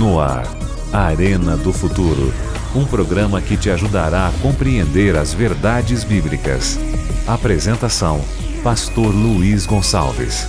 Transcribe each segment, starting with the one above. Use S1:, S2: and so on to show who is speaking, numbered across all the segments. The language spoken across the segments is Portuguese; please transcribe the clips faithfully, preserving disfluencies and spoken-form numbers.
S1: No ar, Arena do Futuro, um programa que te ajudará a compreender as verdades bíblicas. Apresentação, Pastor Luiz Gonçalves.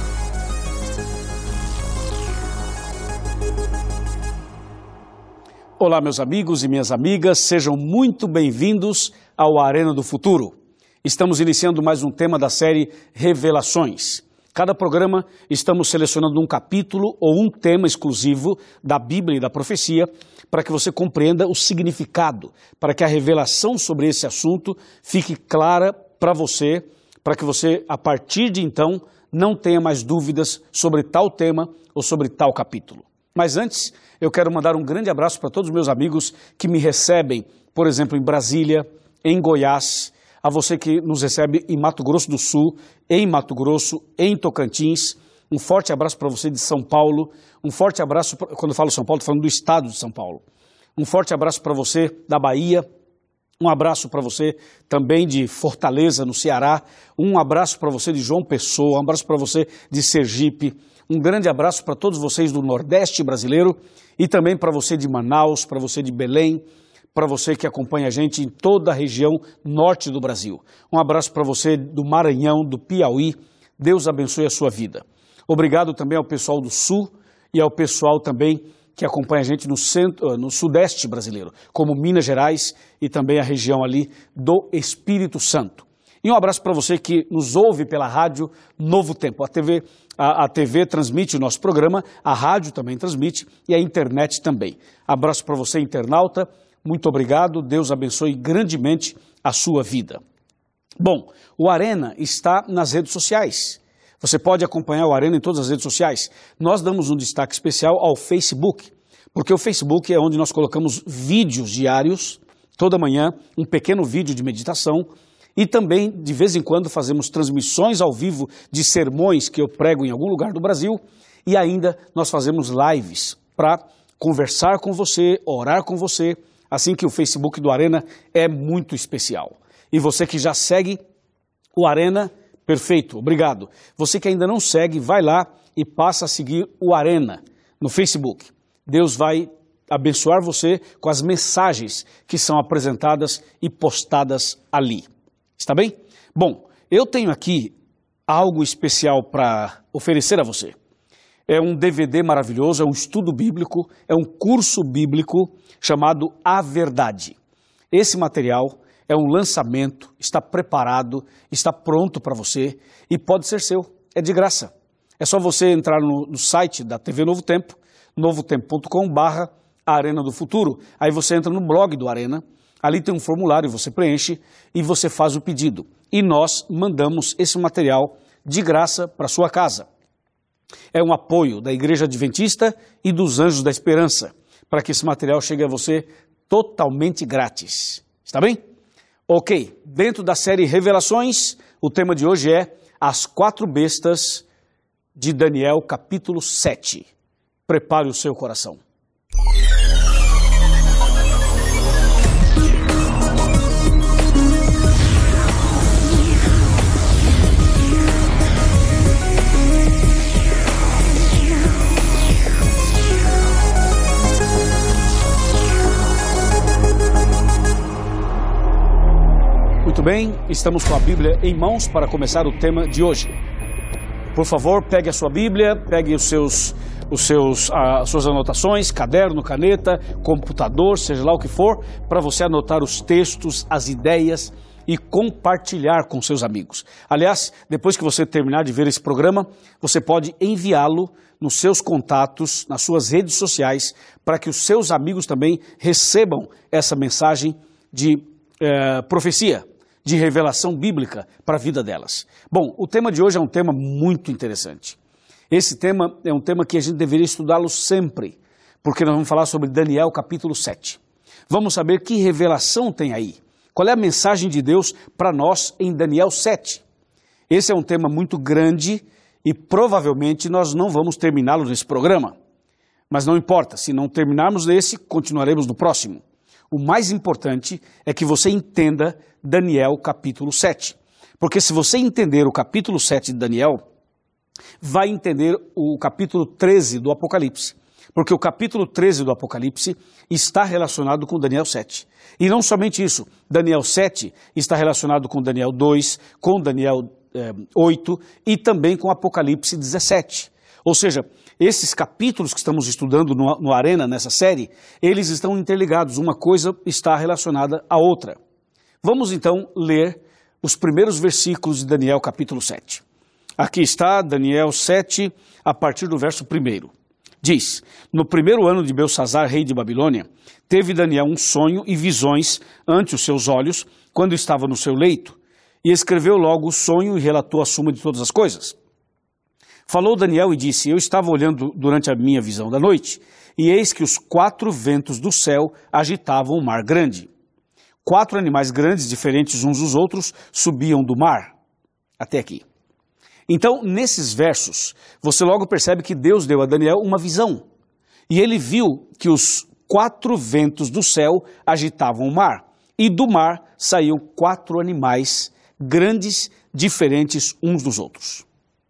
S2: Olá, meus amigos e minhas amigas, sejam muito bem-vindos ao Arena do Futuro. Estamos iniciando mais um tema da série Revelações. Cada programa estamos selecionando um capítulo ou um tema exclusivo da Bíblia e da profecia para que você compreenda o significado, para que a revelação sobre esse assunto fique clara para você, para que você, a partir de então, não tenha mais dúvidas sobre tal tema ou sobre tal capítulo. Mas antes, eu quero mandar um grande abraço para todos os meus amigos que me recebem, por exemplo, em Brasília, em Goiás, a você que nos recebe em Mato Grosso do Sul, em Mato Grosso, em Tocantins. Um forte abraço para você de São Paulo. Um forte abraço, quando eu falo São Paulo, estou falando do estado de São Paulo. Um forte abraço para você da Bahia. Um abraço para você também de Fortaleza, no Ceará. Um abraço para você de João Pessoa. Um abraço para você de Sergipe. Um grande abraço para todos vocês do Nordeste brasileiro e também para você de Manaus, para você de Belém, para você que acompanha a gente em toda a região norte do Brasil. Um abraço para você do Maranhão, do Piauí. Deus abençoe a sua vida. Obrigado também ao pessoal do Sul e ao pessoal também que acompanha a gente no, centro, no Sudeste brasileiro, como Minas Gerais e também a região ali do Espírito Santo. E um abraço para você que nos ouve pela rádio Novo Tempo. A T V, a, a T V transmite o nosso programa, a rádio também transmite e a internet também. Abraço para você, internauta. Muito obrigado, Deus abençoe grandemente a sua vida. Bom, o Arena está nas redes sociais. Você pode acompanhar o Arena em todas as redes sociais. Nós damos um destaque especial ao Facebook, porque o Facebook é onde nós colocamos vídeos diários, toda manhã, um pequeno vídeo de meditação, e também, de vez em quando, fazemos transmissões ao vivo de sermões que eu prego em algum lugar do Brasil, e ainda nós fazemos lives para conversar com você, orar com você. Assim que o Facebook do Arena é muito especial. E você que já segue o Arena, perfeito, obrigado. Você que ainda não segue, vai lá e passa a seguir o Arena no Facebook. Deus vai abençoar você com as mensagens que são apresentadas e postadas ali. Está bem? Bom, eu tenho aqui algo especial para oferecer a você. É um D V D maravilhoso, é um estudo bíblico, é um curso bíblico chamado A Verdade. Esse material é um lançamento, está preparado, está pronto para você e pode ser seu, é de graça. É só você entrar no, no site da T V Novo Tempo, novo tempo ponto com barra Arena do Futuro. Aí você entra no blog do Arena, ali tem um formulário, você preenche e você faz o pedido. E nós mandamos esse material de graça para sua casa. É um apoio da Igreja Adventista e dos Anjos da Esperança, para que esse material chegue a você totalmente grátis. Está bem? Ok, dentro da série Revelações, o tema de hoje é As Quatro Bestas de Daniel, capítulo sete. Prepare o seu coração. Muito bem, estamos com a Bíblia em mãos para começar o tema de hoje. Por favor, pegue a sua Bíblia, pegue os seus, os seus, as suas anotações, caderno, caneta, computador, seja lá o que for, para você anotar os textos, as ideias e compartilhar com seus amigos. Aliás, depois que você terminar de ver esse programa, você pode enviá-lo nos seus contatos, nas suas redes sociais, para que os seus amigos também recebam essa mensagem de eh, profecia, de revelação bíblica para a vida delas. Bom, o tema de hoje é um tema muito interessante. Esse tema é um tema que a gente deveria estudá-lo sempre, porque nós vamos falar sobre Daniel capítulo sete. Vamos saber que revelação tem aí. Qual é a mensagem de Deus para nós em Daniel sete? Esse é um tema muito grande e provavelmente nós não vamos terminá-lo nesse programa. Mas não importa, se não terminarmos nesse, continuaremos no próximo. O mais importante é que você entenda Daniel capítulo sete. Porque se você entender o capítulo sete de Daniel, vai entender o capítulo treze do Apocalipse. Porque o capítulo treze do Apocalipse está relacionado com Daniel sete. E não somente isso, Daniel sete está relacionado com Daniel dois, com Daniel eh, oito e também com Apocalipse dezessete. Ou seja, esses capítulos que estamos estudando no, no Arena, nessa série, eles estão interligados, uma coisa está relacionada à outra. Vamos então ler os primeiros versículos de Daniel capítulo sete. Aqui está Daniel sete, a partir do verso primeiro. Diz, no primeiro ano de Belsazar, rei de Babilônia, teve Daniel um sonho e visões ante os seus olhos, quando estava no seu leito, e escreveu logo o sonho e relatou a suma de todas as coisas. Falou Daniel e disse, eu estava olhando durante a minha visão da noite, e eis que os quatro ventos do céu agitavam o mar grande. Quatro animais grandes, diferentes uns dos outros, subiam do mar. Até aqui. Então, nesses versos, você logo percebe que Deus deu a Daniel uma visão. E ele viu que os quatro ventos do céu agitavam o mar. E do mar saíam quatro animais grandes, diferentes uns dos outros.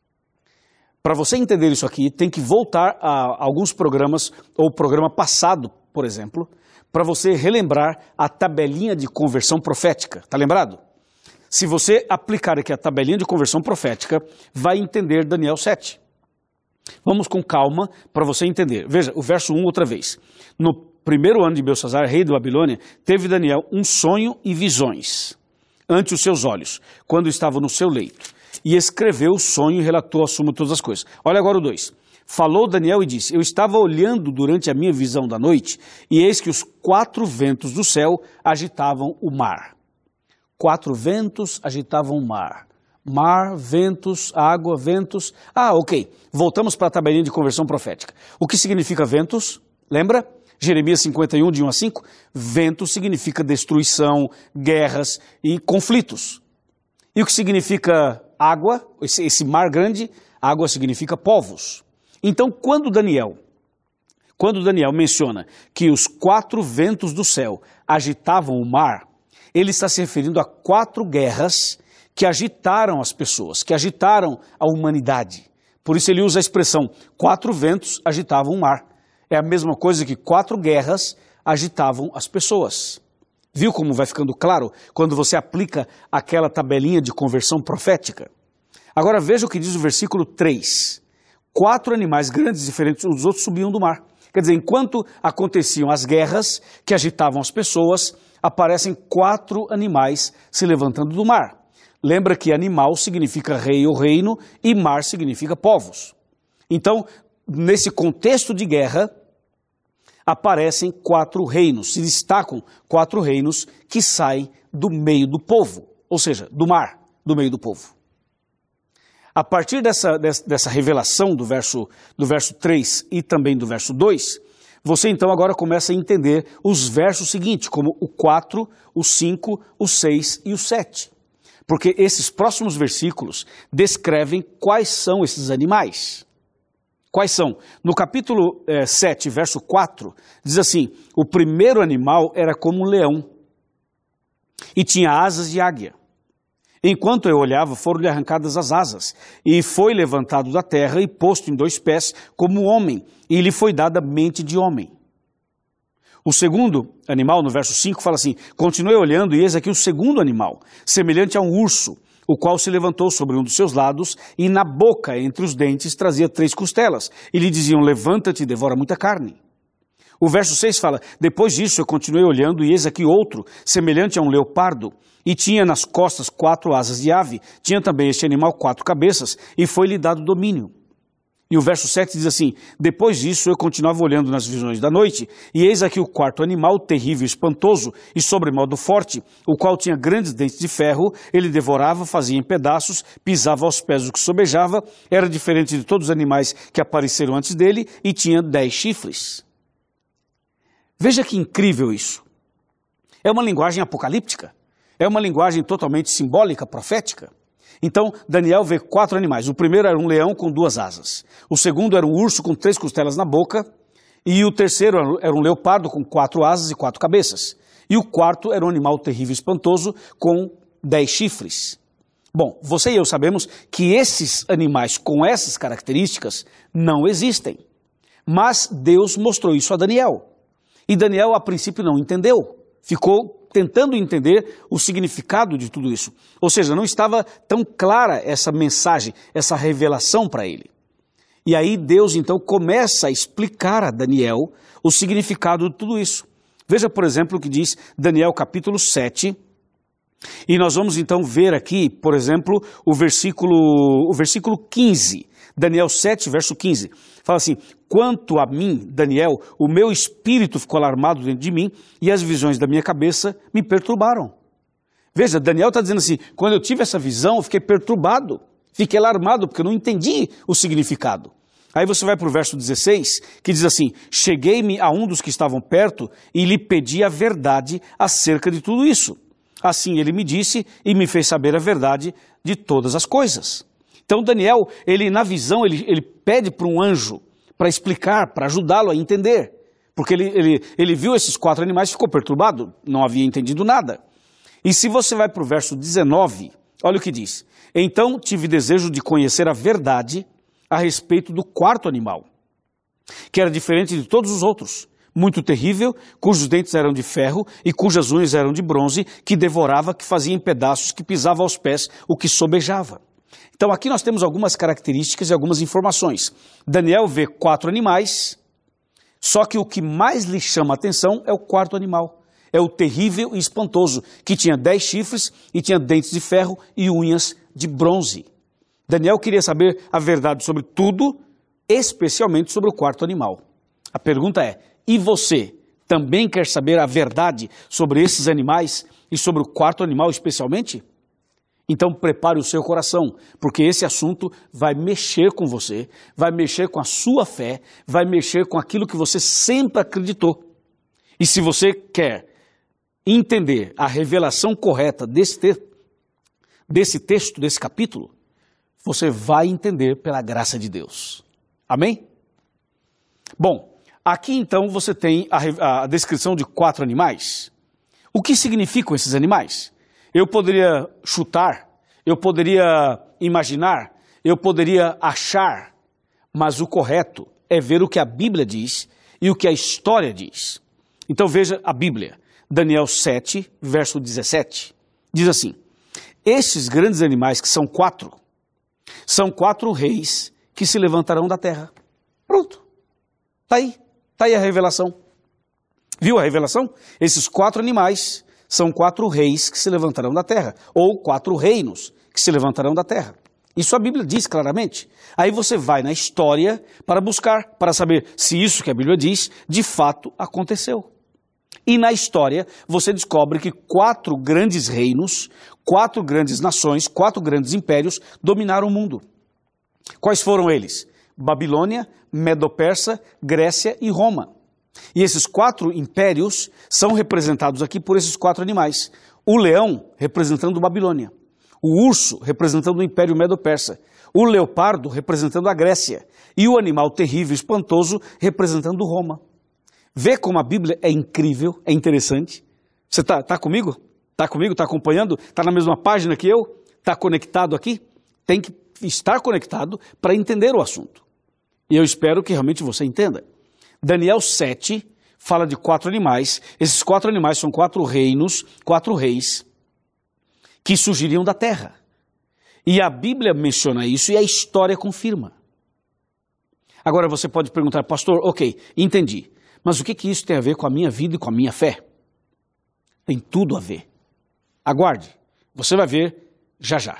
S2: Para você entender isso aqui, tem que voltar a alguns programas, ou o programa passado, por exemplo, para você relembrar a tabelinha de conversão profética. Está lembrado? Se você aplicar aqui a tabelinha de conversão profética, vai entender Daniel sete. Vamos com calma para você entender. Veja, o verso um outra vez. No primeiro ano de Belsazar, rei de Babilônia, teve Daniel um sonho e visões ante os seus olhos, quando estava no seu leito. E escreveu o sonho e relatou a suma de todas as coisas. Olha agora o dois. Falou Daniel e disse, eu estava olhando durante a minha visão da noite, e eis que os quatro ventos do céu agitavam o mar. Quatro ventos agitavam o mar. Mar, ventos, água, ventos. Ah, ok. Voltamos para a tabelinha de conversão profética. O que significa ventos? Lembra? Jeremias cinquenta e um, de um a cinco. Vento significa destruição, guerras e conflitos. E o que significa água? Esse, esse mar grande, água significa povos. Então, quando Daniel, quando Daniel menciona que os quatro ventos do céu agitavam o mar, ele está se referindo a quatro guerras que agitaram as pessoas, que agitaram a humanidade. Por isso ele usa a expressão, quatro ventos agitavam o mar. É a mesma coisa que quatro guerras agitavam as pessoas. Viu como vai ficando claro quando você aplica aquela tabelinha de conversão profética? Agora veja o que diz o versículo três. Quatro animais grandes, diferentes uns dos outros, subiam do mar. Quer dizer, enquanto aconteciam as guerras que agitavam as pessoas, aparecem quatro animais se levantando do mar. Lembra que animal significa rei ou reino e mar significa povos. Então, nesse contexto de guerra, aparecem quatro reinos, se destacam quatro reinos que saem do meio do povo, ou seja, do mar, do meio do povo. A partir dessa, dessa revelação do verso, do verso três e também do verso dois, você então agora começa a entender os versos seguintes, como o quatro, o cinco, o seis e o sete. Porque esses próximos versículos descrevem quais são esses animais. Quais são? No capítulo eh, sete, verso quatro, diz assim, o primeiro animal era como um leão e tinha asas de águia. Enquanto eu olhava, foram-lhe arrancadas as asas, e foi levantado da terra e posto em dois pés como homem, e lhe foi dada mente de homem. O segundo animal, no verso cinco, fala assim, continuei olhando, e eis aqui o segundo animal, semelhante a um urso, o qual se levantou sobre um dos seus lados, e na boca, entre os dentes, trazia três costelas, e lhe diziam, levanta-te e devora muita carne. O verso seis fala, depois disso eu continuei olhando, e eis aqui outro, semelhante a um leopardo, e tinha nas costas quatro asas de ave, tinha também este animal quatro cabeças, e foi-lhe dado domínio. E o verso sete diz assim, depois disso eu continuava olhando nas visões da noite, e eis aqui o quarto animal, terrível, espantoso, e sobremodo forte, o qual tinha grandes dentes de ferro, ele devorava, fazia em pedaços, pisava aos pés o que sobejava, era diferente de todos os animais que apareceram antes dele, e tinha dez chifres. Veja que incrível isso. É uma linguagem apocalíptica. É uma linguagem totalmente simbólica, profética. Então, Daniel vê quatro animais. O primeiro era um leão com duas asas. O segundo era um urso com três costelas na boca. E o terceiro era um leopardo com quatro asas e quatro cabeças. E o quarto era um animal terrível e espantoso com dez chifres. Bom, você e eu sabemos que esses animais com essas características não existem. Mas Deus mostrou isso a Daniel. E Daniel, a princípio, não entendeu. Ficou tentando entender o significado de tudo isso. Ou seja, não estava tão clara essa mensagem, essa revelação para ele. E aí Deus, então, começa a explicar a Daniel o significado de tudo isso. Veja, por exemplo, o que diz Daniel capítulo sete. E nós vamos, então, ver aqui, por exemplo, o versículo, o versículo quinze. Daniel sete, verso quinze. Fala assim: quanto a mim, Daniel, o meu espírito ficou alarmado dentro de mim e as visões da minha cabeça me perturbaram. Veja, Daniel está dizendo assim, quando eu tive essa visão, eu fiquei perturbado, fiquei alarmado, porque eu não entendi o significado. Aí você vai para o verso dezesseis, que diz assim: cheguei-me a um dos que estavam perto e lhe pedi a verdade acerca de tudo isso. Assim ele me disse e me fez saber a verdade de todas as coisas. Então Daniel, ele na visão, ele, ele pede para um anjo para explicar, para ajudá-lo a entender. Porque ele, ele, ele viu esses quatro animais e ficou perturbado, não havia entendido nada. E se você vai para o verso dezenove, olha o que diz. Então tive desejo de conhecer a verdade a respeito do quarto animal, que era diferente de todos os outros, muito terrível, cujos dentes eram de ferro e cujas unhas eram de bronze, que devorava, que fazia em pedaços, que pisava aos pés, o que sobejava. Então aqui nós temos algumas características e algumas informações. Daniel vê quatro animais, só que o que mais lhe chama a atenção é o quarto animal. É o terrível e espantoso, que tinha dez chifres e tinha dentes de ferro e unhas de bronze. Daniel queria saber a verdade sobre tudo, especialmente sobre o quarto animal. A pergunta é, e você também quer saber a verdade sobre esses animais e sobre o quarto animal especialmente? Então prepare o seu coração, porque esse assunto vai mexer com você, vai mexer com a sua fé, vai mexer com aquilo que você sempre acreditou. E se você quer entender a revelação correta desse, te desse texto, desse capítulo, você vai entender pela graça de Deus. Amém? Bom, aqui então você tem a, a descrição de quatro animais. O que significam esses animais? Eu poderia chutar, eu poderia imaginar, eu poderia achar, mas o correto é ver o que a Bíblia diz e o que a história diz. Então veja a Bíblia, Daniel sete, verso dezessete, diz assim: estes grandes animais, que são quatro, são quatro reis que se levantarão da terra. Pronto, está aí, está aí a revelação. Viu a revelação? Esses quatro animais são quatro reis que se levantarão da terra, ou quatro reinos que se levantarão da terra. Isso a Bíblia diz claramente. Aí você vai na história para buscar, para saber se isso que a Bíblia diz, de fato aconteceu. E na história você descobre que quatro grandes reinos, quatro grandes nações, quatro grandes impérios dominaram o mundo. Quais foram eles? Babilônia, Medo-Persa, Grécia e Roma. E esses quatro impérios são representados aqui por esses quatro animais. O leão representando Babilônia, o urso representando o Império Medo-Persa, o leopardo representando a Grécia e o animal terrível e espantoso representando Roma. Vê como a Bíblia é incrível, é interessante. Você está tá comigo? Está comigo? Está acompanhando? Está na mesma página que eu? Está conectado aqui? Tem que estar conectado para entender o assunto. E eu espero que realmente você entenda. Daniel sete fala de quatro animais. Esses quatro animais são quatro reinos, quatro reis, que surgiriam da terra. E a Bíblia menciona isso e a história confirma. Agora você pode perguntar, pastor, ok, entendi. Mas o que que isso tem a ver com a minha vida e com a minha fé? Tem tudo a ver. Aguarde, você vai ver já já.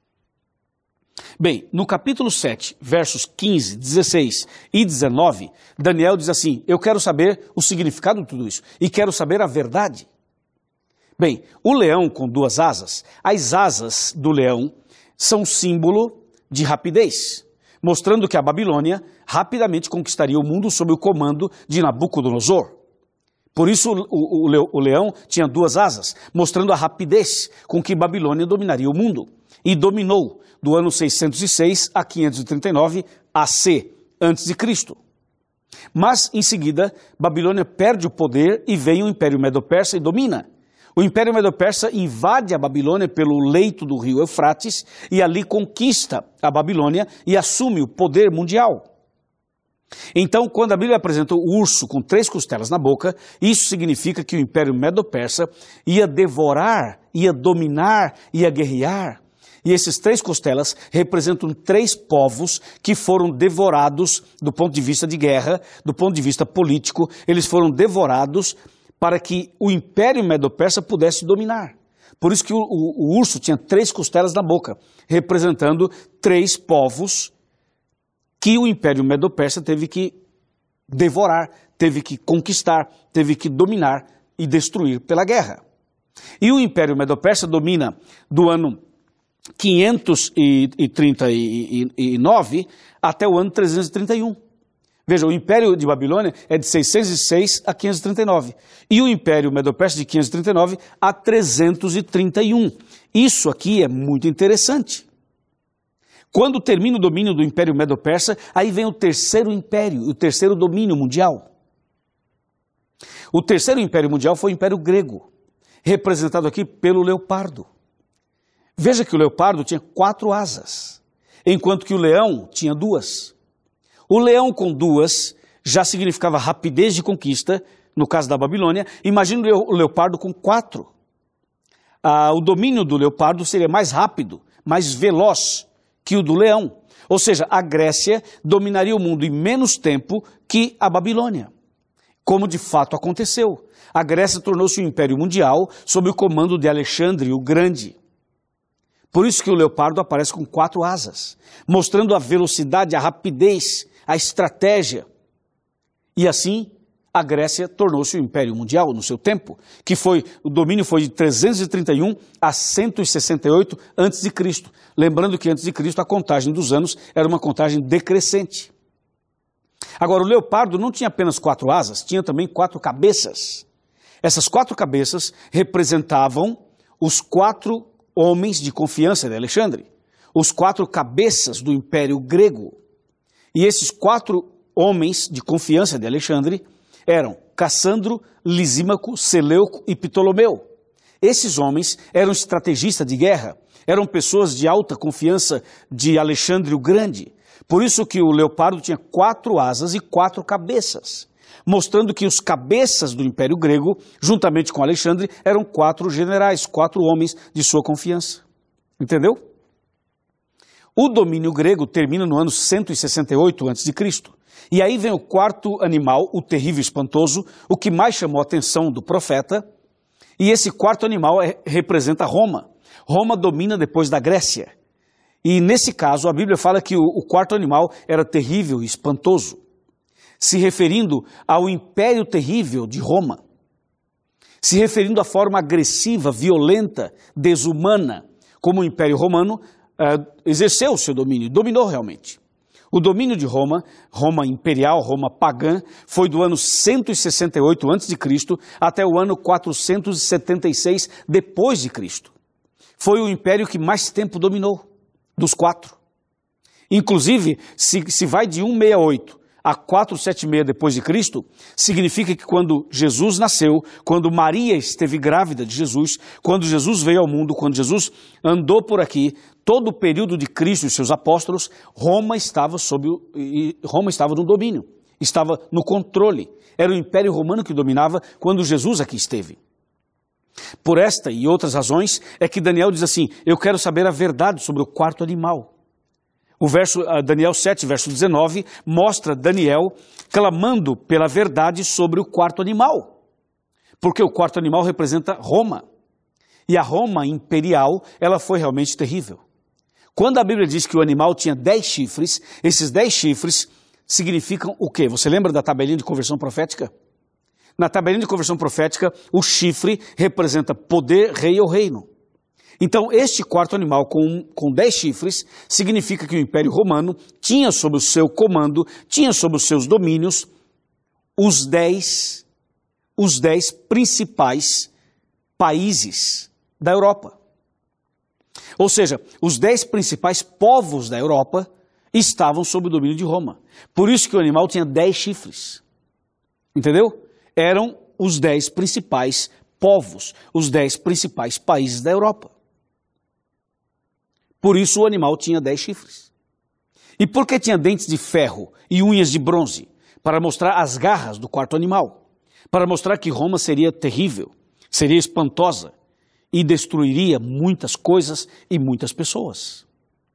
S2: Bem, no capítulo sete, versos quinze, dezesseis e dezenove, Daniel diz assim, eu quero saber o significado de tudo isso e quero saber a verdade. Bem, o leão com duas asas, as asas do leão são símbolo de rapidez, mostrando que a Babilônia rapidamente conquistaria o mundo sob o comando de Nabucodonosor. Por isso o, o, o leão tinha duas asas, mostrando a rapidez com que Babilônia dominaria o mundo. E dominou do ano seiscentos e seis a quinhentos e trinta e nove A C, antes de Cristo. Mas, em seguida, Babilônia perde o poder e vem o Império Medo-Persa e domina. O Império Medo-Persa invade a Babilônia pelo leito do rio Eufrates e ali conquista a Babilônia e assume o poder mundial. Então, quando a Bíblia apresenta o urso com três costelas na boca, isso significa que o Império Medo-Persa ia devorar, ia dominar, ia guerrear. E esses três costelas representam três povos que foram devorados do ponto de vista de guerra, do ponto de vista político. Eles foram devorados para que o Império Medo-Persa pudesse dominar. Por isso que o, o, o urso tinha três costelas na boca, representando três povos que o Império Medo-Persa teve que devorar, teve que conquistar, teve que dominar e destruir pela guerra. E o Império Medo-Persa domina do ano quinhentos e trinta e nove até o ano trezentos e trinta e um. Veja, o Império de Babilônia é de seiscentos e seis a quinhentos e trinta e nove. E o Império Medo-Persa de quinhentos e trinta e nove a trezentos e trinta e um. Isso aqui é muito interessante. Quando termina o domínio do Império Medo-Persa, aí vem o terceiro império, o terceiro domínio mundial. O terceiro império mundial foi o Império Grego, representado aqui pelo leopardo. Veja que o leopardo tinha quatro asas, enquanto que o leão tinha duas. O leão com duas já significava rapidez de conquista, no caso da Babilônia. Imagina o leopardo com quatro. Ah, o domínio do leopardo seria mais rápido, mais veloz que o do leão. Ou seja, a Grécia dominaria o mundo em menos tempo que a Babilônia, como de fato aconteceu. A Grécia tornou-se um império mundial sob o comando de Alexandre o Grande. Por isso que o leopardo aparece com quatro asas, mostrando a velocidade, a rapidez, a estratégia. E assim, a Grécia tornou-se um império mundial no seu tempo, que foi, o domínio foi de trezentos e trinta e um a cento e sessenta e oito antes de Cristo. Lembrando que antes de Cristo a contagem dos anos era uma contagem decrescente. Agora, o leopardo não tinha apenas quatro asas, tinha também quatro cabeças. Essas quatro cabeças representavam os quatro homens de confiança de Alexandre, os quatro cabeças do Império Grego. E esses quatro homens de confiança de Alexandre eram Cassandro, Lisímaco, Seleuco e Ptolomeu. Esses homens eram estrategistas de guerra, eram pessoas de alta confiança de Alexandre o Grande. Por isso que o leopardo tinha quatro asas e quatro cabeças, mostrando que os cabeças do Império Grego, juntamente com Alexandre, eram quatro generais, quatro homens de sua confiança. Entendeu? O domínio grego termina no ano cento e sessenta e oito antes de Cristo. E aí vem o quarto animal, o terrível e espantoso, o que mais chamou a atenção do profeta. E esse quarto animal é, representa Roma. Roma domina depois da Grécia. E nesse caso, a Bíblia fala que o, o quarto animal era terrível e espantoso, se referindo ao império terrível de Roma, se referindo à forma agressiva, violenta, desumana, como o Império Romano uh, exerceu o seu domínio, dominou realmente. O domínio de Roma, Roma imperial, Roma pagã, foi do ano cento e sessenta e oito antes de Cristo até o ano quatrocentos e setenta e seis depois de Cristo. Foi o império que mais tempo dominou, dos quatro. Inclusive, se, se vai de cento e sessenta e oito a quatrocentos e setenta e seis depois de Cristo, significa que quando Jesus nasceu, quando Maria esteve grávida de Jesus, quando Jesus veio ao mundo, quando Jesus andou por aqui, todo o período de Cristo e seus apóstolos, Roma estava sob o, Roma estava no domínio, estava no controle. Era o Império Romano que dominava quando Jesus aqui esteve. Por esta e outras razões é que Daniel diz assim: eu quero saber a verdade sobre o quarto animal. O verso, Daniel sete, verso dezenove, mostra Daniel clamando pela verdade sobre o quarto animal. Porque o quarto animal representa Roma. E a Roma imperial, ela foi realmente terrível. Quando a Bíblia diz que o animal tinha dez chifres, esses dez chifres significam o quê? Você lembra da tabelinha de conversão profética? Na tabelinha de conversão profética, o chifre representa poder, rei ou reino. Então, este quarto animal com, com dez chifres significa que o Império Romano tinha sob o seu comando, tinha sob os seus domínios, os dez, os dez principais países da Europa. Ou seja, os dez principais povos da Europa estavam sob o domínio de Roma. Por isso que o animal tinha dez chifres. Entendeu? Eram os dez principais povos, os dez principais países da Europa. Por isso o animal tinha dez chifres. E por que tinha dentes de ferro e unhas de bronze? Para mostrar as garras do quarto animal. Para mostrar que Roma seria terrível, seria espantosa e destruiria muitas coisas e muitas pessoas.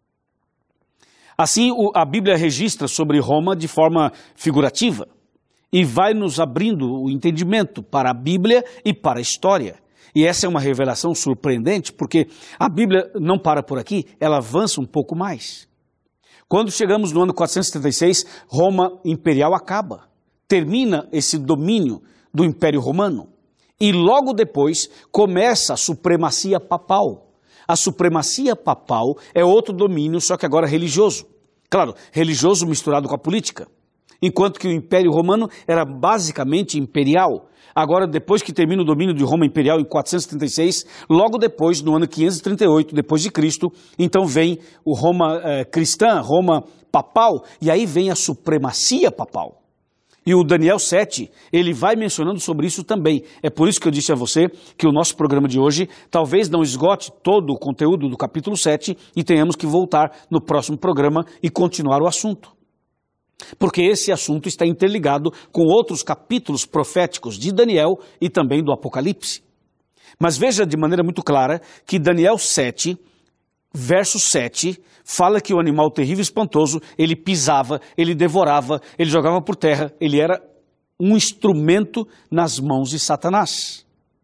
S2: Assim, a Bíblia registra sobre Roma de forma figurativa e vai nos abrindo o entendimento para a Bíblia e para a história. E essa é uma revelação surpreendente, porque a Bíblia não para por aqui, ela avança um pouco mais. Quando chegamos no ano quatrocentos e setenta e seis, Roma imperial acaba. Termina esse domínio do Império Romano. E logo depois começa a supremacia papal. A supremacia papal é outro domínio, só que agora religioso. Claro, religioso misturado com a política. Enquanto que o Império Romano era basicamente imperial. Agora, depois que termina o domínio de Roma imperial em quatrocentos e setenta e seis, logo depois, no ano quinhentos e trinta e oito, depois de Cristo, então vem o Roma eh, cristã, Roma papal, e aí vem a supremacia papal. E o Daniel sete, ele vai mencionando sobre isso também. É por isso que eu disse a você que o nosso programa de hoje talvez não esgote todo o conteúdo do capítulo sete e tenhamos que voltar no próximo programa e continuar o assunto. Porque esse assunto está interligado com outros capítulos proféticos de Daniel e também do Apocalipse. Mas veja de maneira muito clara que Daniel sete, verso sete, fala que o animal terrível e espantoso, ele pisava, ele devorava, ele jogava por terra, ele era um instrumento nas mãos de Satanás.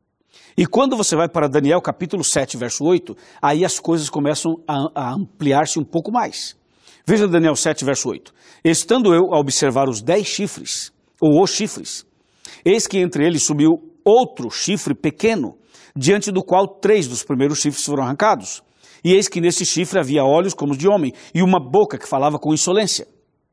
S2: E quando você vai para Daniel capítulo sete, verso oito, aí as coisas começam a, a ampliar-se um pouco mais. Veja Daniel sete, verso oito. Estando eu a observar os dez chifres, ou os chifres, eis que entre eles subiu outro chifre pequeno, diante do qual três dos primeiros chifres foram arrancados. E eis que nesse chifre havia olhos como os de homem, e uma boca que falava com insolência.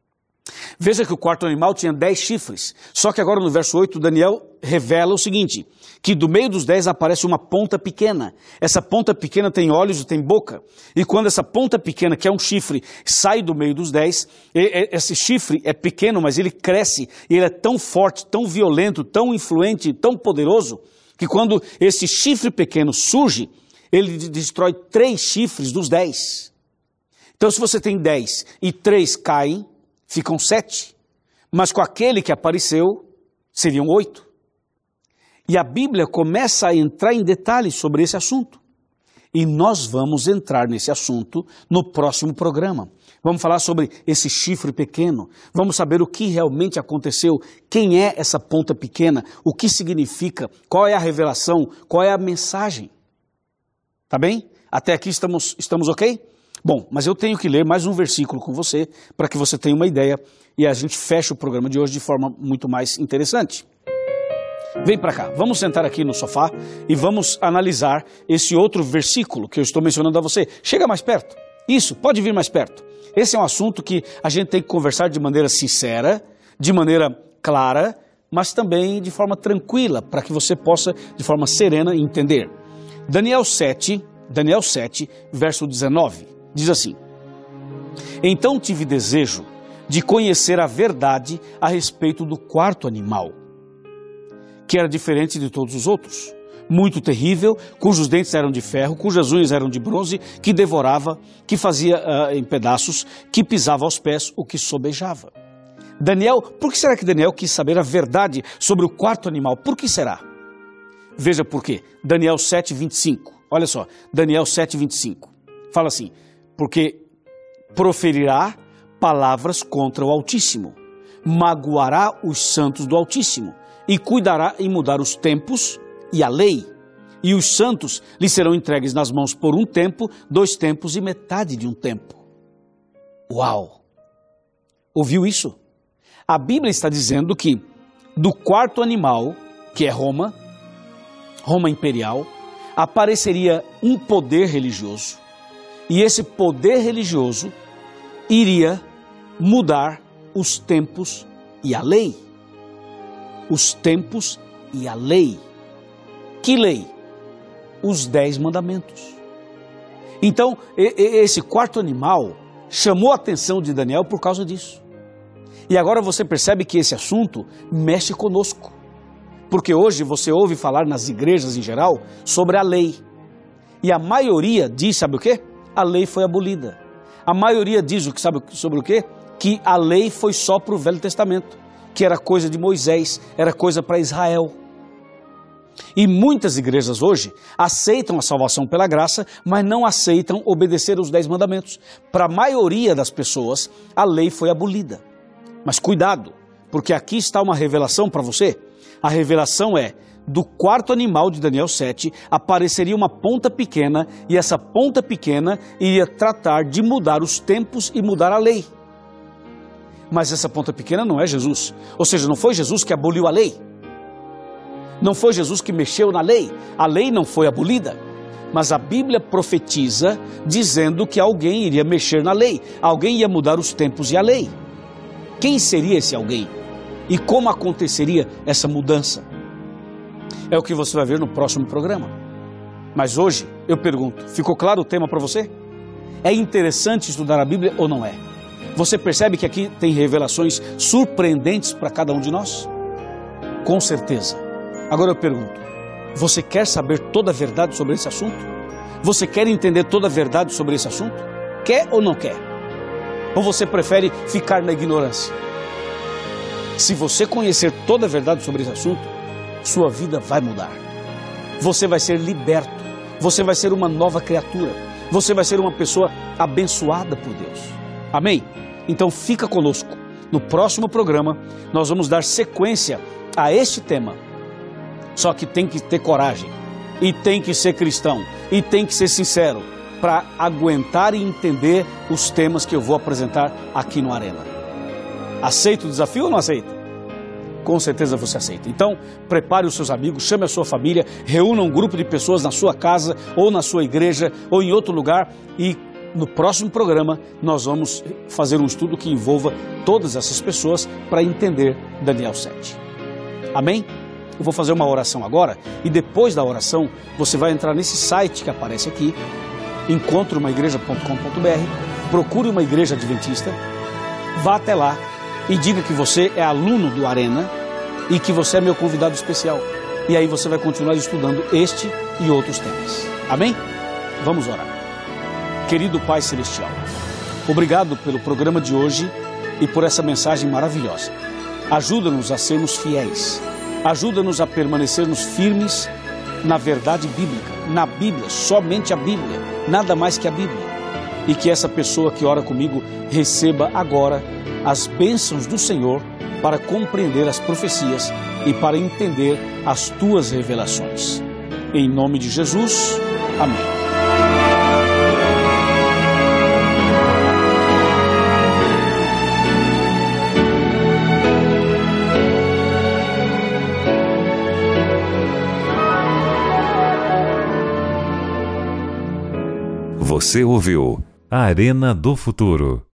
S2: Veja que o quarto animal tinha dez chifres, só que agora no verso oito Daniel revela o seguinte, que do meio dos dez aparece uma ponta pequena. Essa ponta pequena tem olhos e tem boca. E quando essa ponta pequena, que é um chifre, sai do meio dos dez, esse chifre é pequeno, mas ele cresce, e ele é tão forte, tão violento, tão influente, tão poderoso, que quando esse chifre pequeno surge, ele destrói três chifres dos dez. Então se você tem dez e três caem, ficam sete. Mas com aquele que apareceu, seriam oito. E a Bíblia começa a entrar em detalhes sobre esse assunto. E nós vamos entrar nesse assunto no próximo programa. Vamos falar sobre esse chifre pequeno. Vamos saber o que realmente aconteceu. Quem é essa ponta pequena? O que significa? Qual é a revelação? Qual é a mensagem? Tá bem? Até aqui estamos, estamos ok? Bom, mas eu tenho que ler mais um versículo com você para que você tenha uma ideia e a gente feche o programa de hoje de forma muito mais interessante. Vem para cá, vamos sentar aqui no sofá e vamos analisar esse outro versículo que eu estou mencionando a você. Chega mais perto. Isso, pode vir mais perto. Esse é um assunto que a gente tem que conversar de maneira sincera, de maneira clara, mas também de forma tranquila, para que você possa, de forma serena, entender. Daniel sete, Daniel sete, verso dezenove, diz assim: Então tive desejo de conhecer a verdade a respeito do quarto animal, que era diferente de todos os outros, muito terrível, cujos dentes eram de ferro, cujas unhas eram de bronze, que devorava, que fazia uh, em pedaços, que pisava aos pés, o que sobejava. Daniel, por que será que Daniel quis saber a verdade sobre o quarto animal? Por que será? Veja por quê. Daniel sete, vinte e cinco. Olha só, Daniel sete, vinte e cinco. Fala assim, porque proferirá palavras contra o Altíssimo, magoará os santos do Altíssimo, e cuidará em mudar os tempos e a lei. E os santos lhe serão entregues nas mãos por um tempo, dois tempos e metade de um tempo. Uau! Ouviu isso? A Bíblia está dizendo que do quarto animal, que é Roma, Roma imperial, apareceria um poder religioso. E esse poder religioso iria mudar os tempos e a lei. Os tempos e a lei. Que lei? Os dez mandamentos. Então, esse quarto animal chamou a atenção de Daniel por causa disso. E agora você percebe que esse assunto mexe conosco. Porque hoje você ouve falar nas igrejas em geral sobre a lei. E a maioria diz, sabe o quê? A lei foi abolida. A maioria diz o que sabe sobre o quê? Que a lei foi só para o Velho Testamento, que era coisa de Moisés, era coisa para Israel. E muitas igrejas hoje aceitam a salvação pela graça, mas não aceitam obedecer os dez mandamentos. Para a maioria das pessoas, a lei foi abolida. Mas cuidado, porque aqui está uma revelação para você. A revelação é, do quarto animal de Daniel sete, apareceria uma ponta pequena, e essa ponta pequena iria tratar de mudar os tempos e mudar a lei. Mas essa ponta pequena não é Jesus. Ou seja, não foi Jesus que aboliu a lei. Não foi Jesus que mexeu na lei. A lei não foi abolida. Mas a Bíblia profetiza dizendo que alguém iria mexer na lei. Alguém ia mudar os tempos e a lei. Quem seria esse alguém? E como aconteceria essa mudança? É o que você vai ver no próximo programa. Mas hoje, eu pergunto, ficou claro o tema para você? É interessante estudar a Bíblia ou não é? Você percebe que aqui tem revelações surpreendentes para cada um de nós? Com certeza. Agora eu pergunto, você quer saber toda a verdade sobre esse assunto? Você quer entender toda a verdade sobre esse assunto? Quer ou não quer? Ou você prefere ficar na ignorância? Se você conhecer toda a verdade sobre esse assunto, sua vida vai mudar. Você vai ser liberto. Você vai ser uma nova criatura. Você vai ser uma pessoa abençoada por Deus. Amém? Então fica conosco. No próximo programa, nós vamos dar sequência a este tema. Só que tem que ter coragem, e tem que ser cristão, e tem que ser sincero, para aguentar e entender os temas que eu vou apresentar aqui no Arena. Aceita o desafio ou não aceita? Com certeza você aceita. Então, prepare os seus amigos, chame a sua família, reúna um grupo de pessoas na sua casa, ou na sua igreja, ou em outro lugar, e no próximo programa nós vamos fazer um estudo que envolva todas essas pessoas para entender Daniel sete. Amém? Eu vou fazer uma oração agora, e depois da oração você vai entrar nesse site que aparece aqui, encontre uma igreja ponto com ponto br, procure uma igreja adventista, vá até lá e diga que você é aluno do Arena e que você é meu convidado especial. E aí você vai continuar estudando este e outros temas. Amém? Vamos orar. Querido Pai Celestial, obrigado pelo programa de hoje e por essa mensagem maravilhosa. Ajuda-nos a sermos fiéis. Ajuda-nos a permanecermos firmes na verdade bíblica, na Bíblia, somente a Bíblia, nada mais que a Bíblia. E que essa pessoa que ora comigo receba agora as bênçãos do Senhor para compreender as profecias e para entender as tuas revelações. Em nome de Jesus, amém.
S1: Você ouviu Arena do Futuro.